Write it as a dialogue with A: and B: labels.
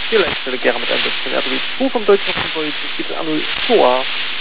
A: Zieleinstelle gerne mit einsetzen. Also die 2 vom deutschen Konvoi, das geht an 2.